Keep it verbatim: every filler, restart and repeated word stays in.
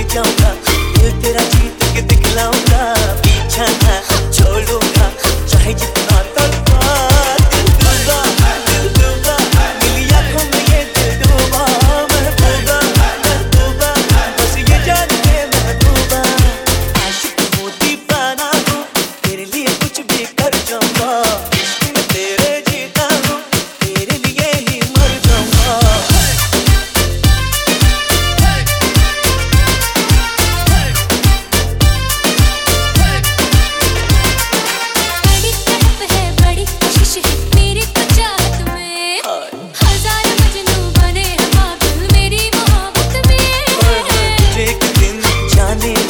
जाऊंगा, दिल तेरा जीत के दिखलाऊंगा, पीछा ना छोड़ूंगा, चाहे जितना तड़पा। दिल डूबा, दिल डूबा, मिली आँखों में ये दिल डूबा, महबूबा, महबूबा, बस ये जान के महबूबा। आशिक हूँ, दीवाना हूँ, तेरे लिए कुछ भी कर जाऊंगा, इश्क में तेरे जीता हूँ, तेरे लिए ही मर जाऊंगा। जाने